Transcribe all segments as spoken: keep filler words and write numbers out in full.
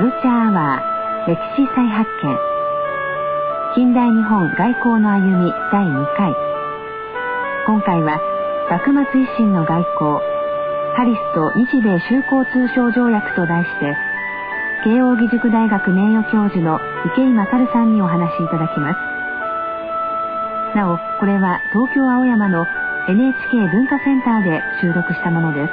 ルチャーアワー歴史再発見、近代日本外交の歩みだいにかい。今回は幕末維新の外交、ハリスと日米修好通商条約と題して、慶應義塾大学名誉教授の池井勝さんにお話しいただきます。なお、これは東京青山の エヌエイチケー 文化センターで収録したものです。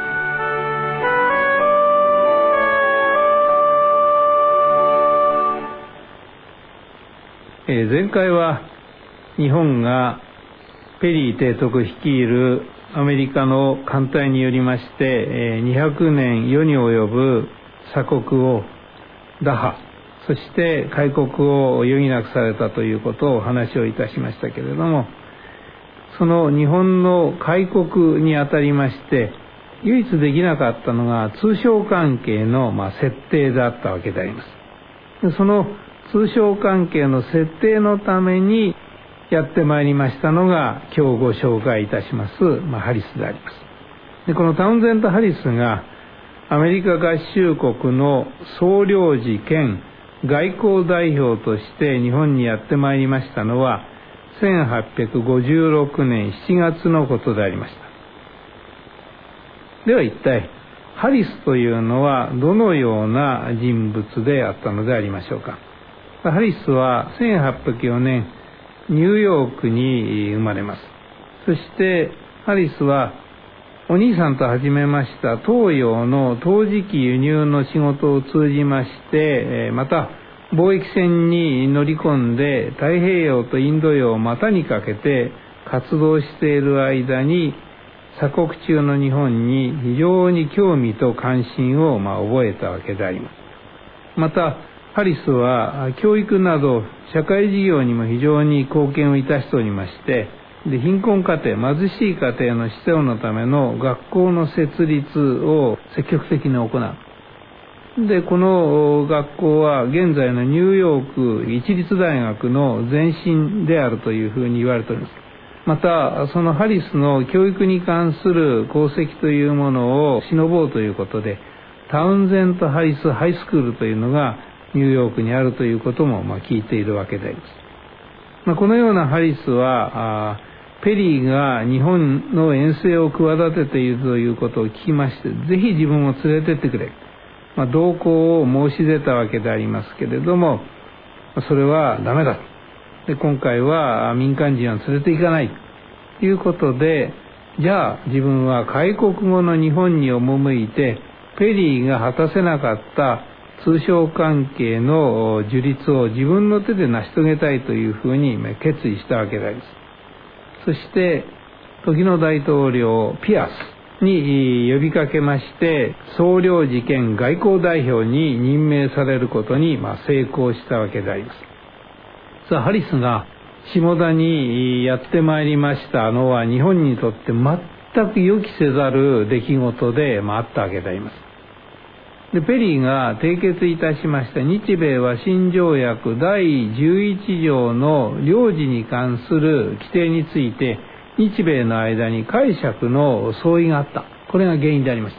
えー、前回は日本がペリー提督率いるアメリカの艦隊によりまして、えー、にひゃくねん世に及ぶ鎖国を打破、そして開国を余儀なくされたということをお話をいたしましたけれども、その日本の開国にあたりまして唯一できなかったのが通商関係のまあ設定であったわけであります。でその通商関係の設定のためにやってまいりましたのが今日ご紹介いたします、まあ、ハリスであります。でこのタウンゼント・ハリスがアメリカ合衆国の総領事兼外交代表として日本にやってまいりましたのはせんはっぴゃくごじゅうろくねんしちがつのことでありました。では一体ハリスというのはどのような人物であったのでありましょうか。ハリスはせんはっぴゃくよねんニューヨークに生まれます。そしてハリスはお兄さんと始めました東洋の陶磁器輸入の仕事を通じまして、また貿易船に乗り込んで太平洋とインド洋を股にかけて活動している間に鎖国中の日本に非常に興味と関心をまあ覚えたわけであります。またハリスは教育など社会事業にも非常に貢献をいたしておりまして、で貧困家庭、貧しい家庭の子孫のための学校の設立を積極的に行う。でこの学校は現在のニューヨーク一律大学の前身であるというふうに言われております。またそのハリスの教育に関する功績というものを偲ぼうということで、タウンゼント・ハリスハイスクールというのがニューヨークにあるということもまあ聞いているわけであります。まあ、このようなハリスはペリーが日本の遠征を企てているということを聞きまして、ぜひ自分を連れてってくれ、まあ、同行を申し出たわけでありますけれども、それはダメだ。で今回は民間人は連れて行かないということで、じゃあ自分は開国後の日本に赴いてペリーが果たせなかった通商関係の樹立を自分の手で成し遂げたいというふうに決意したわけであります。そして時の大統領ピアスに呼びかけまして、総領事兼外交代表に任命されることに成功したわけであります。さあハリスが下田にやってまいりましたのは日本にとって全く予期せざる出来事であったわけであります。でペリーが締結いたしました日米和親条約だいじゅういち条の領事に関する規定について日米の間に解釈の相違があった。これが原因でありました。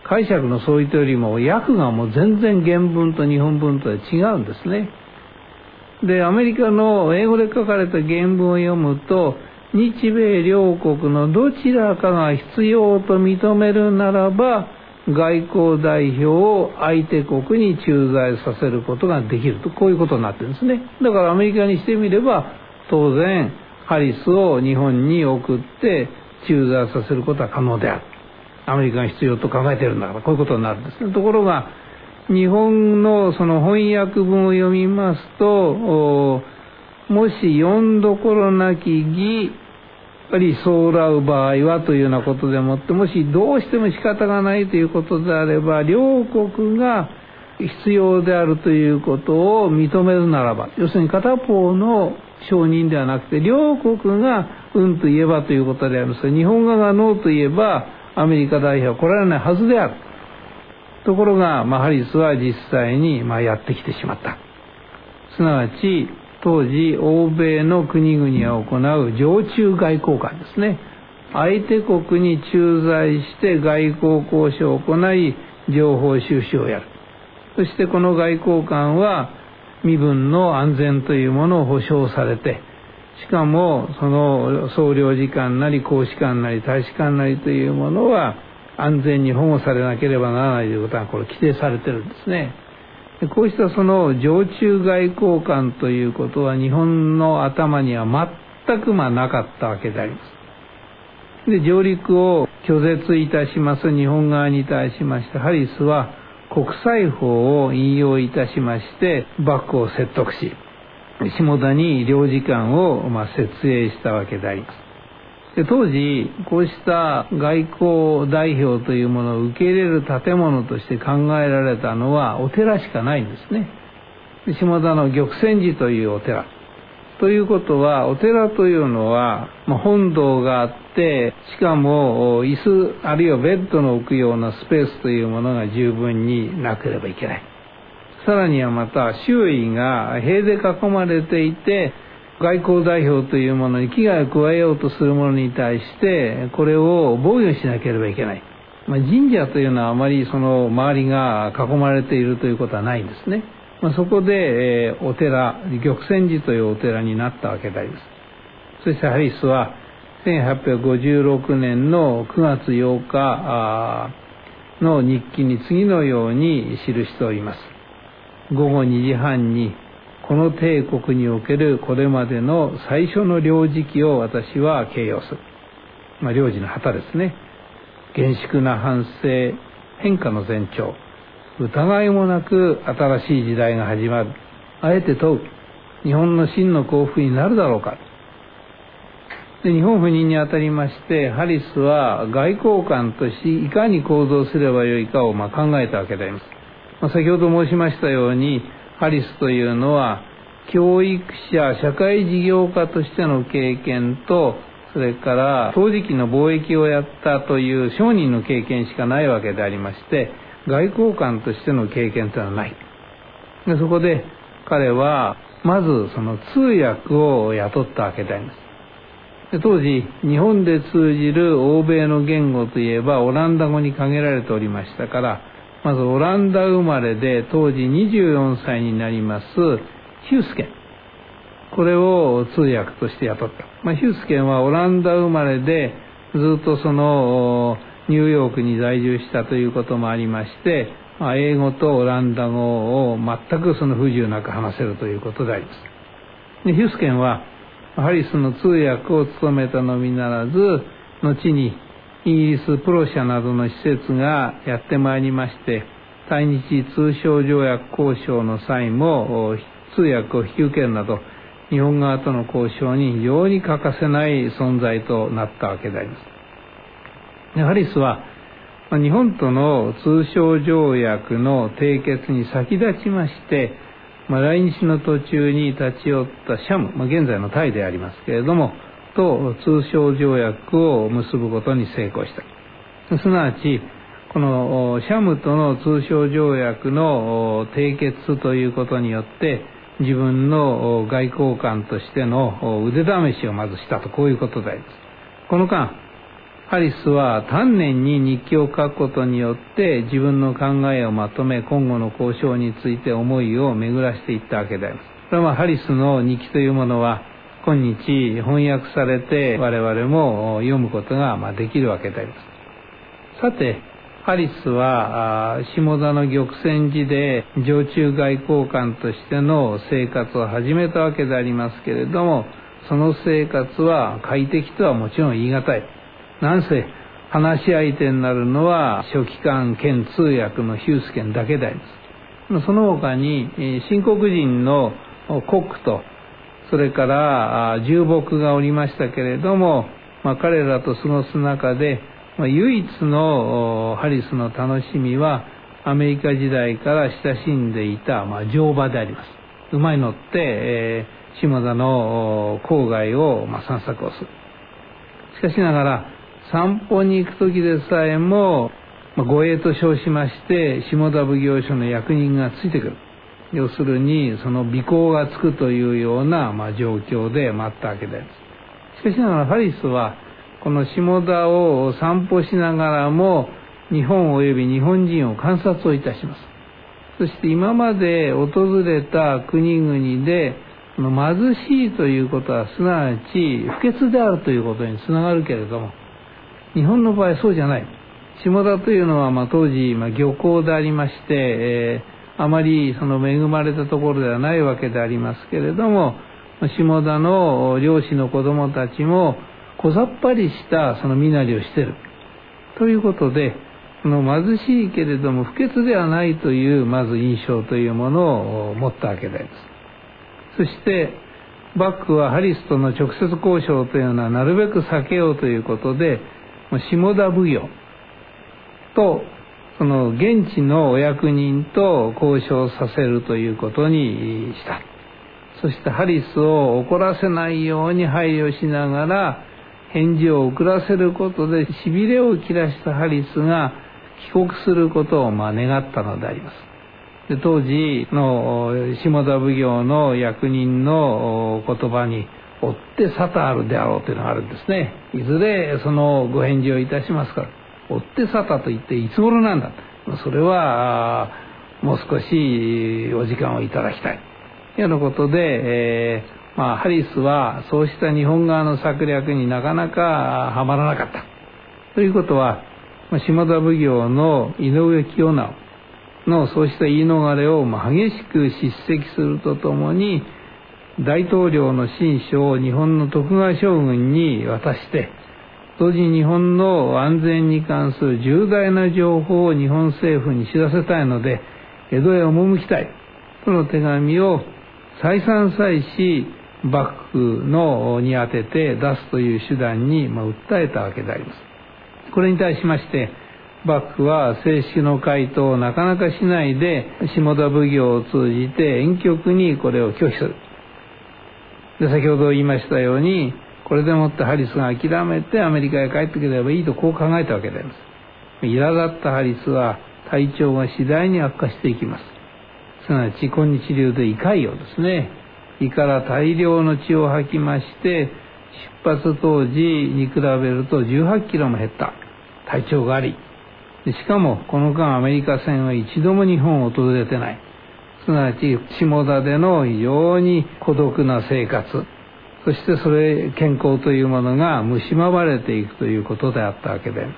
解釈の相違というよりも訳がもう全然原文と日本文とは違うんですね。でアメリカの英語で書かれた原文を読むと、日米両国のどちらかが必要と認めるならば外交代表を相手国に駐在させることができると、こういうことになってるんですね。だからアメリカにしてみれば当然ハリスを日本に送って駐在させることは可能である。アメリカが必要と考えているんだから、こういうことになるんですね。ところが日本のその翻訳文を読みますと、もし読んどころなき義理想らう場合はというようなことでもって、もしどうしても仕方がないということであれば両国が必要であるということを認めるならば、要するに片方の承認ではなくて両国がうんと言えばということでありますが、日本側がノーと言えばアメリカ代表は来られないはずである。ところが、まあ、ハリスは実際にまあやってきてしまった。すなわち当時欧米の国々が行う常駐外交官ですね。相手国に駐在して外交交渉を行い情報収集をやる。 そしてこの外交官は身分の安全というものを保障されて、しかもその総領事館なり公使館なり大使館なりというものは安全に保護されなければならないということがこれ規定されてるんですね。でこうしたその常駐外交官ということは日本の頭には全くまあなかったわけであります。で上陸を拒絶いたします日本側に対しましてハリスは国際法を引用いたしまして幕府を説得し、下田に領事館をまあ設営したわけであります。で当時こうした外交代表というものを受け入れる建物として考えられたのはお寺しかないんですね。で下田の玉泉寺というお寺ということは、お寺というのは、まあ、本堂があって、しかも椅子あるいはベッドの置くようなスペースというものが十分になければいけない。さらにはまた周囲が塀で囲まれていて、外交代表というものに危害を加えようとするものに対してこれを防御しなければいけない。まあ、神社というのはあまりその周りが囲まれているということはないんですね。まあ、そこで、えー、お寺玉泉寺というお寺になったわけであります。そしてハリスはせんはっぴゃくごじゅうろくねんのくがつようかの日記に次のように記しております。ごごにじはんにこの帝国におけるこれまでの最初の領事記を私は掲揚する。まあ、領事の旗ですね。厳粛な反省、変化の前兆、疑いもなく新しい時代が始まる。あえて問う。日本の真の幸福になるだろうか。で日本赴任にあたりまして、ハリスは外交官としいかに行動すればよいかをまあ考えたわけであります。まあ、先ほど申しましたように、ハリスというのは教育者、社会事業家としての経験と、それから陶磁器の貿易をやったという商人の経験しかないわけでありまして、外交官としての経験というのはない。でそこで彼はまずその通訳を雇ったわけであります。で当時日本で通じる欧米の言語といえばオランダ語に限られておりましたから、まずオランダ生まれで当時にじゅうよんさいになりますヒュースケン、これを通訳として雇った。まあ、ヒュースケンはオランダ生まれでずっとそのニューヨークに在住したということもありまして、まあ、英語とオランダ語を全くその不自由なく話せるということであります。でヒュースケンはハリスの通訳を務めたのみならず、後にイギリス、プロシャなどの施設がやってまいりまして、対日通商条約交渉の際も通訳を引き受けるなど、日本側との交渉に非常に欠かせない存在となったわけであります。でハリスは日本との通商条約の締結に先立ちまして、まあ、来日の途中に立ち寄ったシャム、まあ、現在のタイでありますけれどもと通商条約を結ぶことに成功した。すなわちこのシャムとの通商条約の締結ということによって自分の外交官としての腕試しをまずしたと、こういうことであります。この間ハリスは丹念に日記を書くことによって自分の考えをまとめ、今後の交渉について思いを巡らしていったわけであります。これはまあハリスの日記というものは今日翻訳されて我々も読むことがまあできるわけであります。さてハリスは下田の玉泉寺で常駐外交官としての生活を始めたわけでありますけれども、その生活は快適とはもちろん言い難い。なんせ話し相手になるのは書記官兼通訳のヒュースケンだけであります。その他に新国人のコックとそれから重木がおりましたけれども、まあ、彼らと過ごす中で、まあ、唯一のハリスの楽しみはアメリカ時代から親しんでいた、まあ、乗馬であります。馬に乗って、えー、下田の郊外を、まあ、散策をする。しかしながら散歩に行く時でさえも、まあ、護衛と称しまして下田奉行所の役人がついてくる。要するにその尾行がつくというような、まあ、状況で待ったわけです。しかしながらハリスはこの下田を散歩しながらも日本及び日本人を観察をいたします。 そして今まで訪れた国々で貧しいということはすなわち不潔であるということにつながるけれども、日本の場合そうじゃない。下田というのはまあ当時まあ漁港でありまして、えー、あまりその恵まれたところではないわけでありますけれども、下田の漁師の子供たちも小ざっぱりしたその身なりをしているということで、その貧しいけれども不潔ではないというまず印象というものを持ったわけであります。そしてバックはハリスとの直接交渉というのはなるべく避けようということで、下田奉行とその現地のお役人と交渉させるということにした。そしてハリスを怒らせないように配慮しながら返事を遅らせることでしびれを切らしたハリスが帰国することをまあ願ったのであります。で当時の下田奉行の役人の言葉に追って沙汰あるであろうというのがあるんですね。いずれそのご返事をいたしますから、追って沙汰と言っていつ頃なんだ、それはもう少しお時間をいただきたいというようなことで、えーまあ、ハリスはそうした日本側の策略になかなかはまらなかったということは、下田奉行の井上清直のそうした言い逃れを激しく叱責するとともに、大統領の親書を日本の徳川将軍に渡して、同時に日本の安全に関する重大な情報を日本政府に知らせたいので江戸へ赴きたいとの手紙を再三再し幕府のに当てて出すという手段にまあ訴えたわけであります。これに対しまして幕府は正式の回答をなかなかしないで、下田奉行を通じて婉曲にこれを拒否する。で先ほど言いましたように、これでもってハリスが諦めてアメリカへ帰ってくればいいとこう考えたわけであります。苛立ったハリスは体調が次第に悪化していきます。すなわち今日流で胃潰瘍ですね。胃から大量の血を吐きまして、出発当時に比べるとじゅうはちキロも減った体調があり、しかもこの間アメリカ船は一度も日本を訪れてない。すなわち下田での非常に孤独な生活、そしてそれ健康というものが蝕まれていくということであったわけです。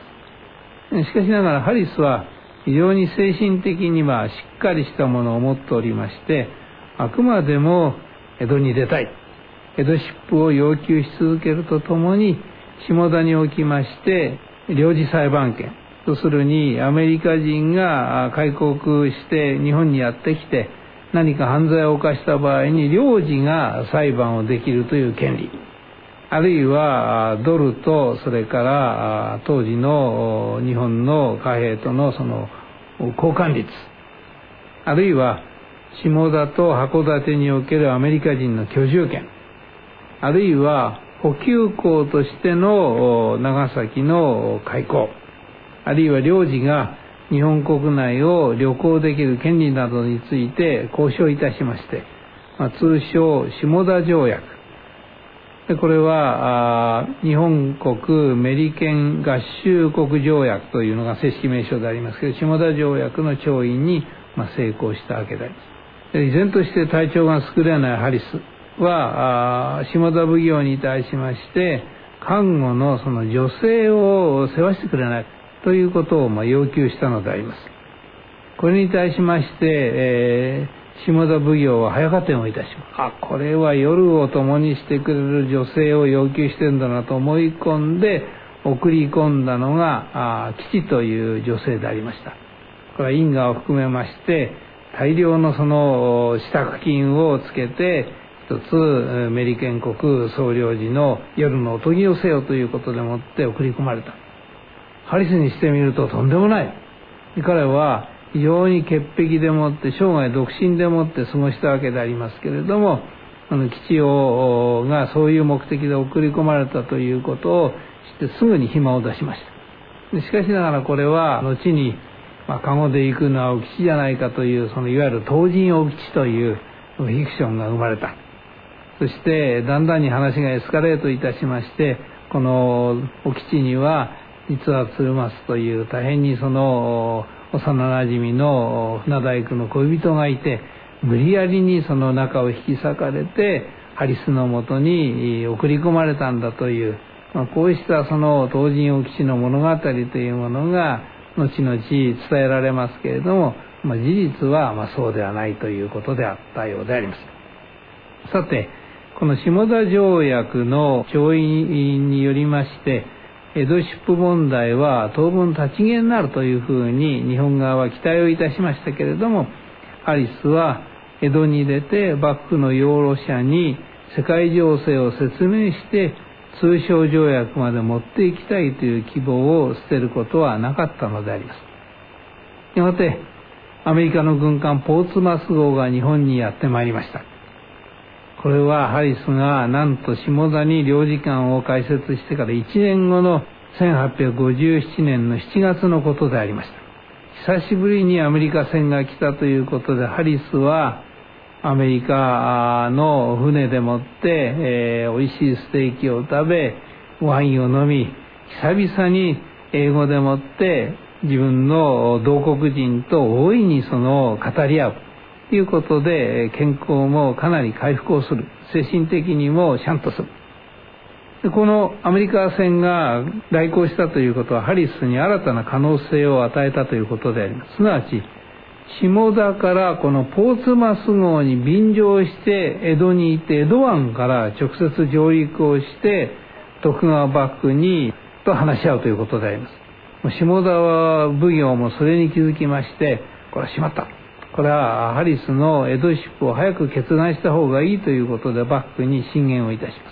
しかしながらハリスは非常に精神的にはしっかりしたものを持っておりまして、あくまでも江戸に出たい、江戸出府を要求し続けるとともに、下田におきまして領事裁判権、要するにアメリカ人が開国して日本にやってきて何か犯罪を犯した場合に領事が裁判をできるという権利、あるいはドルとそれから当時の日本の貨幣とのその交換率、あるいは下田と函館におけるアメリカ人の居住権、あるいは補給港としての長崎の開港、あるいは領事が日本国内を旅行できる権利などについて交渉いたしまして、まあ、通称下田条約で、これは日本国メリケン合衆国条約というのが正式名称でありますけど、下田条約の調印にまあ成功したわけであります。で依然として体調が優れないハリスは下田奉行に対しまして看護のその女性を世話してくれないということをまあ要求したのであります。これに対しまして、えー、下田奉行は早合点をいたします。あ、これは夜を共にしてくれる女性を要求してるんだなと思い込んで送り込んだのがあ吉という女性でありました。これは因果を含めまして大量のその支度金をつけて一つメリケン国総領事の夜のおとぎをせよということでもって送り込まれた。ハリスにしてみるととんでもない。彼は非常に潔癖でもって生涯独身でもって過ごしたわけでありますけれども、あの吉王がそういう目的で送り込まれたということを知ってすぐに暇を出しました。でしかしながらこれは後に、まあ、籠で行くのはお吉じゃないかというそのいわゆる唐人お吉というフィクションが生まれた。そしてだんだんに話がエスカレートいたしまして、このお吉には実は鶴松という大変にその幼なじみの船大工の恋人がいて、無理やりにその中を引き裂かれてハリスのもとに送り込まれたんだという、まあ、こうしたその東尋翁吉の物語というものが後々伝えられますけれども、まあ、事実はまあそうではないということであったようであります。さて、この下田条約の調印によりまして、江戸出府問題は当分立ち消えになるというふうに日本側は期待をいたしましたけれども、ハリスは江戸に出て幕府の養老者に世界情勢を説明して通商条約まで持っていきたいという希望を捨てることはなかったのであります。やがてアメリカの軍艦ポーツマス号が日本にやってまいりました。これはハリスがなんと下田に領事館を開設してからいちねんごのせんはっぴゃくごじゅうななねんのしちがつのことでありました。久しぶりにアメリカ船が来たということで、ハリスはアメリカの船でもって、えー、美味しいステーキを食べ、ワインを飲み、久々に英語でもって自分の同国人と大いにその語り合うということで、健康もかなり回復をする、精神的にもシャンとする。でこのアメリカ船が来航したということは、ハリスに新たな可能性を与えたということであります。すなわち下田からこのポーツマス号に便乗して江戸にいて、江戸湾から直接上陸をして徳川幕府にと話し合うということであります。下田奉行もそれに気づきまして、これはしまった、これはハリスの江戸出府を早く決断した方がいいということで幕府に進言をいたします。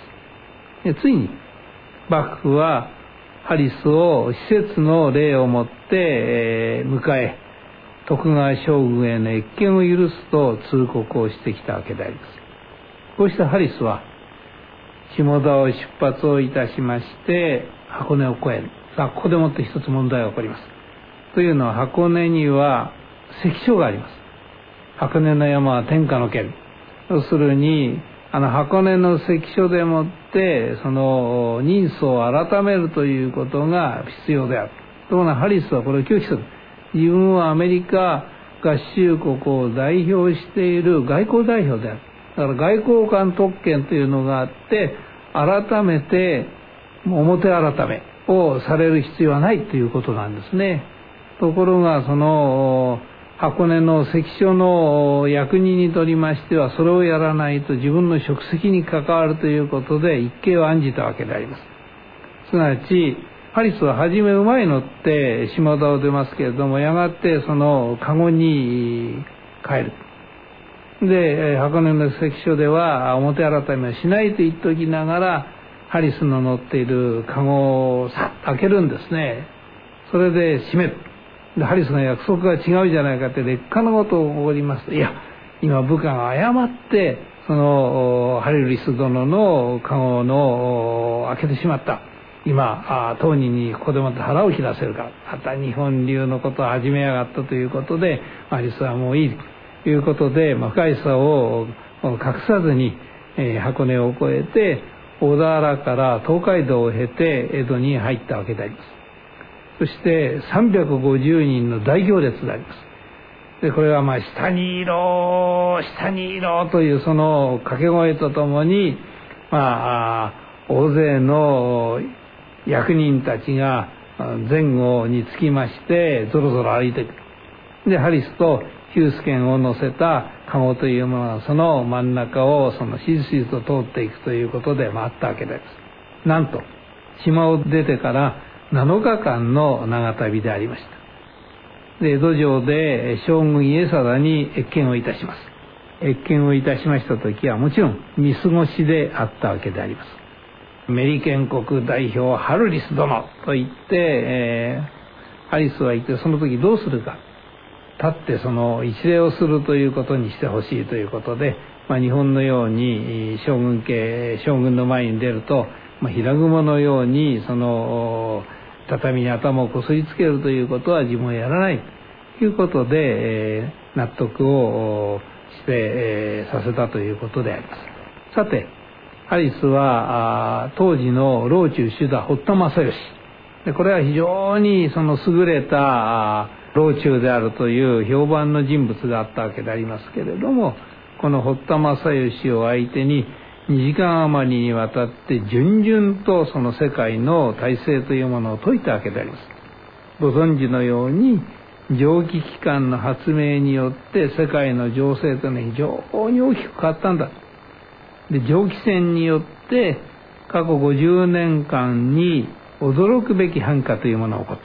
でついに幕府はハリスを施設の礼をもって、えー、迎え、徳川将軍への謁見を許すと通告をしてきたわけであります。こうしたハリスは下田を出発をいたしまして箱根を越える。さあ、ここでもって一つ問題が起こります。というのは、箱根には関所があります。箱根の山は天下の県。要するにあの箱根の関所でもってその人相を改めるということが必要である。ところがハリスはこれを拒否する。自分はアメリカ合衆国を代表している外交代表である。だから外交官特権というのがあって、改めて表改めをされる必要はないということなんですね。ところがその箱根の関所の役人にとりましては、それをやらないと自分の職責に関わるということで一計を案じたわけであります。すなわちハリスは初め馬に乗って下田を出ますけれども、やがてその籠に帰る。で箱根の関所では表改めはしないと言っておきながら、ハリスの乗っている籠をさっと開けるんですね。それで閉める。でハリスの約束が違うじゃないかって劣化のことを起こりますと、いや今部下が誤ってそのハリス殿の籠の開けてしまった。今当人にここでもって腹を切らせるから、また日本流のことを始めやがったということで、ハリスはもういいということで、まあ、不快さを隠さずに、えー、箱根を越えて小田原から東海道を経て江戸に入ったわけであります。そしてさんびゃくごじゅうにんの大行列であります。でこれはまあ下にいろ下にいろというその掛け声とともに、まあ大勢の役人たちが前後につきましてぞろぞろ歩いてくる。でハリスとヒュース剣を乗せた籠というものがその真ん中をそのしずしずと通っていくということで回ったわけです。なんと島を出てからなのかかんの長旅でありました。で江戸城で将軍家定に謁見をいたします。謁見をいたしました時はもちろん見過ごしであったわけであります。メリケン国代表ハルリス殿と言って、えー、ハリスは言って、その時どうするか、立ってその一礼をするということにしてほしいということで、まあ、日本のように将軍家将軍の前に出ると、まあ、平雲のようにその畳に頭をこすりつけるということは自分はやらないということで、えー、納得をして、えー、させたということであります。さてハリスは当時の老中主田堀田正義でこれは非常にその優れた老中であるという評判の人物があったわけでありますけれども、この堀田正義を相手ににじかん余りにわたって順々とその世界の体制というものを説いたわけであります。ご存知のように蒸気機関の発明によって世界の情勢というのは非常に大きく変わったんだ。で蒸気船によって過去ごじゅうねんかんに驚くべき変化というものが起こった。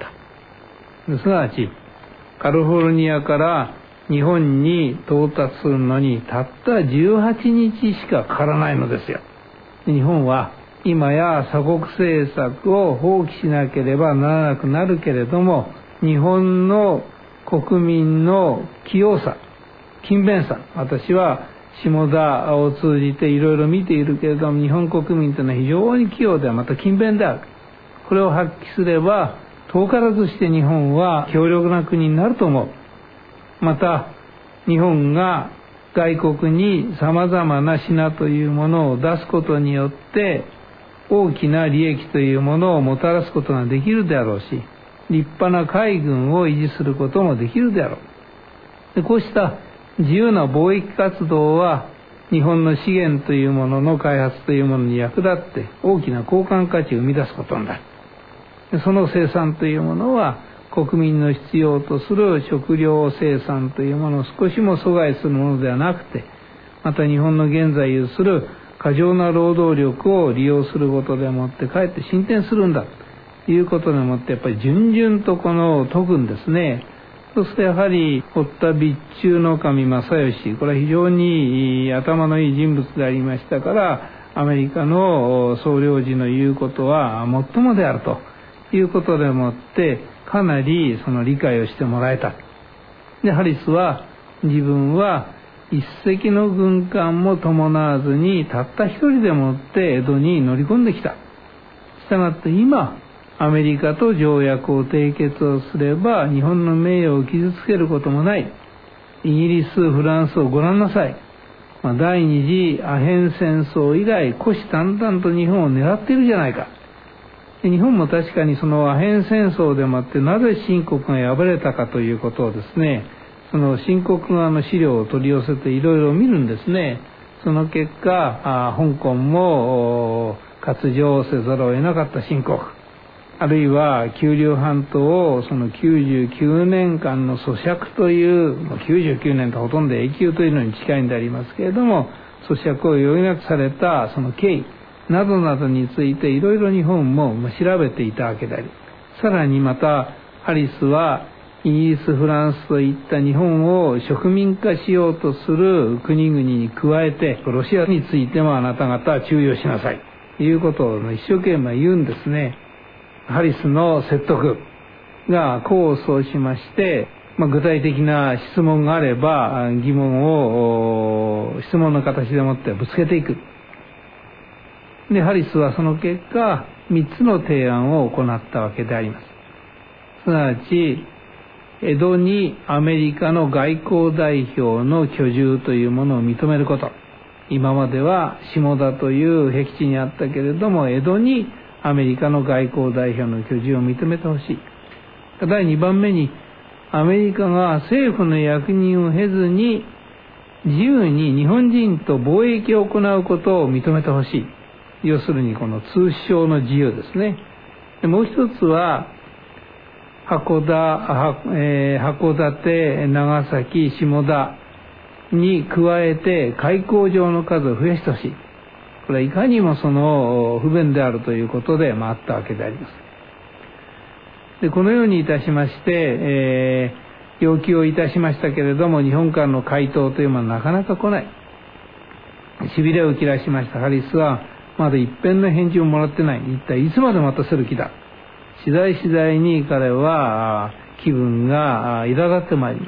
すなわちカリフォルニアから日本に到達するのにたったじゅうはちにちしかかからないのですよ。日本は今や鎖国政策を放棄しなければならなくなるけれども、日本の国民の器用さ、勤勉さ、私は下田を通じていろいろ見ているけれども、日本国民というのは非常に器用ではまた勤勉である。これを発揮すれば遠からずして日本は強力な国になると思う。また日本が外国にさまざまな品というものを出すことによって大きな利益というものをもたらすことができるであろうし、立派な海軍を維持することもできるであろう。でこうした自由な貿易活動は日本の資源というものの開発というものに役立って大きな交換価値を生み出すことになる。でその生産というものは国民の必要とする食料生産というものを少しも阻害するものではなくて、また日本の現在有する過剰な労働力を利用することでもってかえって進展するんだということでもってやっぱり順々とこの説くんですね。そしてやはり堀田備中守正義、これは非常に頭のいい人物でありましたから、アメリカの総領事の言うことは最もであるということでもってかなりその理解をしてもらえた。でハリスは自分は一隻の軍艦も伴わずにたった一人でもって江戸に乗り込んできた。したがって今アメリカと条約を締結をすれば日本の名誉を傷つけることもない。イギリス、フランスをご覧なさい。まあ、第二次アヘン戦争以来虎視眈々と日本を狙っているじゃないか。日本も確かにそのアヘン戦争でもあってなぜ清国が敗れたかということをですね、その清国側の資料を取り寄せていろいろ見るんですね。その結果香港も割譲せざるを得なかった清国、あるいは九龍半島をそのきゅうじゅうきゅうねんかんの租借という、きゅうじゅうきゅうねんとほとんど永久というのに近いんでありますけれども、租借を余儀なくされたその経緯などなどについていろいろ日本も調べていたわけであり、さらにまたハリスはイギリス、フランスといった日本を植民化しようとする国々に加えてロシアについてもあなた方は注意をしなさいということを一生懸命言うんですね。ハリスの説得が功を奏しまして、まあ、具体的な質問があれば疑問を質問の形でもってぶつけていく。でハリスはその結果みっつの提案を行ったわけであります。すなわち江戸にアメリカの外交代表の居住というものを認めること。今までは下田という僻地にあったけれども江戸にアメリカの外交代表の居住を認めてほしい。だいにばんめにアメリカが政府の役人を経ずに自由に日本人と貿易を行うことを認めてほしい。要するにこの通商の自由ですね。でもう一つは函館、えー、函館、長崎、下田に加えて海港場の数を増やしてほしい。これはいかにもその不便であるということで、まあ、あったわけであります。でこのようにいたしまして、えー、要求をいたしましたけれども日本からの回答というのはなかなか来ない。しびれを切らしましたハリスはまだ一遍の返事をもらってない。一体いつまで待たせる気だ。次第次第に彼は気分が苛立ってまいります。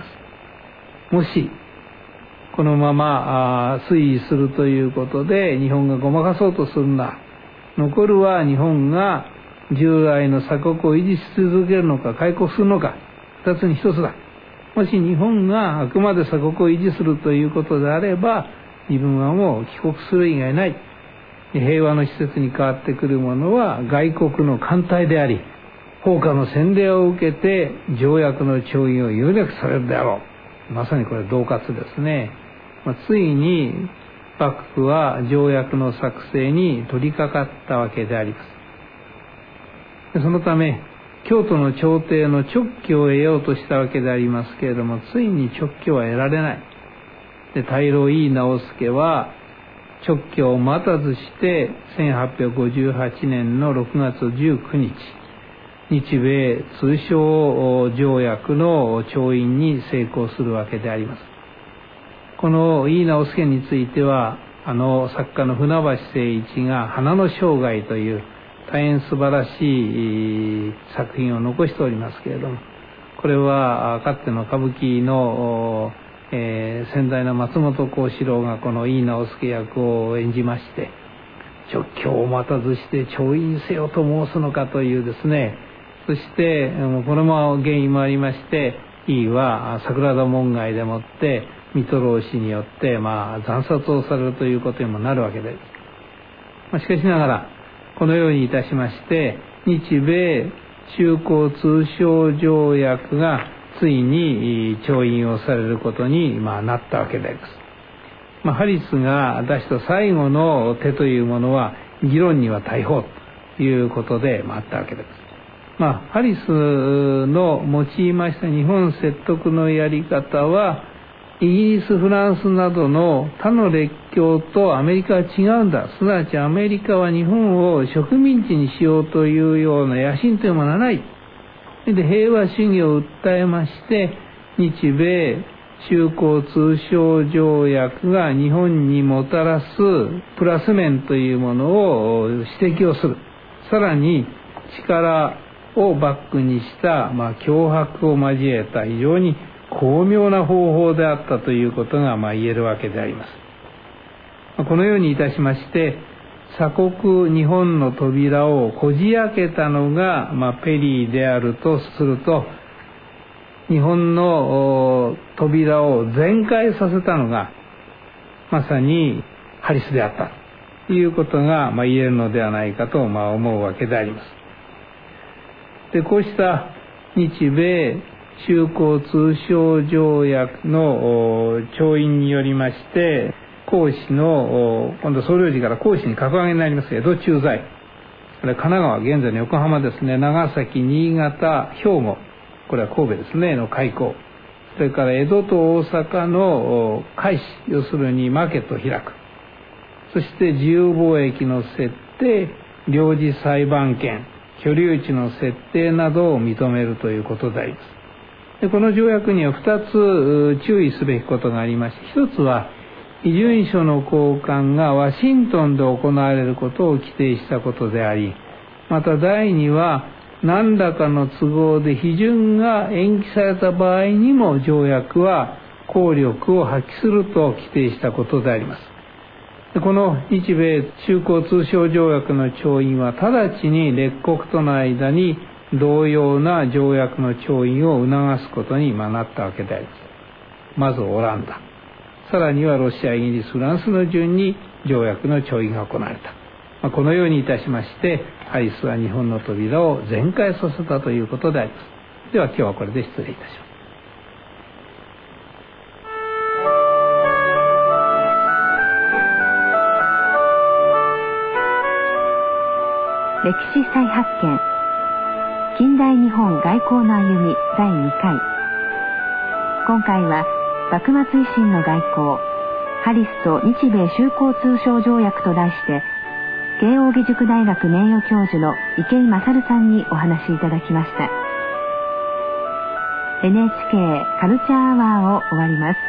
もしこのまま推移するということで日本がごまかそうとするんだ。残るは日本が従来の鎖国を維持し続けるのか開国するのか二つに一つだ。もし日本があくまで鎖国を維持するということであれば自分はもう帰国する以外ない。平和の施設に変わってくるものは外国の艦隊であり放火の洗礼を受けて条約の調印を有力されるであろう。まさにこれ恫喝ですね。まあ、ついに幕府は条約の作成に取り掛かったわけであります。そのため京都の朝廷の勅許を得ようとしたわけでありますけれども、ついに勅許は得られない。で、大老井伊直弼は勅許を待たずしてせんはっぴゃくごじゅうはちねんのろくがつじゅうくにち、日米通商条約の調印に成功するわけであります。この井伊直弼については、あの作家の船橋誠一が花の生涯という大変素晴らしい作品を残しておりますけれども、これはかつての歌舞伎の、えー、先代の松本幸四郎がこの井伊直弼役を演じまして、勅許を待たずして調印せよと申すのかというですね、そしてこれも原因もありまして、井伊は桜田門外でもって水戸老氏によって、まあ、惨殺をされるということにもなるわけです。まあ、しかしながらこのようにいたしまして、日米修好通商条約がついに調印をされることに、まあ、なったわけであります。まあ、ハリスが出した最後の手というものは議論には大砲ということで、まあ、あったわけです。まあ、ハリスの用いました日本説得のやり方は、イギリス、フランスなどの他の列強とアメリカは違うんだ。すなわちアメリカは日本を植民地にしようというような野心というものはない。で、平和主義を訴えまして、日米修好通商条約が日本にもたらすプラス面というものを指摘をする。さらに力をバックにした、まあ、脅迫を交えた非常に巧妙な方法であったということが、まあ、言えるわけであります。このようにいたしまして、鎖国日本の扉をこじ開けたのが、まあ、ペリーであるとすると、日本の扉を全開させたのがまさにハリスであったということが、まあ、言えるのではないかと、まあ、思うわけであります。で、こうした日米修好通商条約の調印によりまして、公使の今度総領事から公使に格上げになります江戸駐在、これ神奈川、現在の横浜ですね、長崎、新潟、兵庫、これは神戸ですねの開港、それから江戸と大阪の開始、要するにマーケットを開く、そして自由貿易の設定、領事裁判権、居留地の設定などを認めるということであります。で、この条約にはふたつ注意すべきことがありまして、ひとつは批准書の交換がワシントンで行われることを規定したことであり、また第二は何らかの都合で批准が延期された場合にも条約は効力を発揮すると規定したことであります。で、この日米修好通商条約の調印は直ちに列国との間に同様な条約の調印を促すことになったわけであります。まずオランダ、さらにはロシア、イギリス、フランスの順に条約の調印が行われた。まあ、このようにいたしまして、ハリスは日本の扉を全開させたということであります。では今日はこれで失礼いたします。 歴史再発見、近代日本外交の歩みだいにかい。今回は幕末維新の外交、ハリスと日米修好通商条約と題して、慶應義塾大学名誉教授の池井勝さんにお話しいただきました。エヌエイチケー カルチャーアワーを終わります。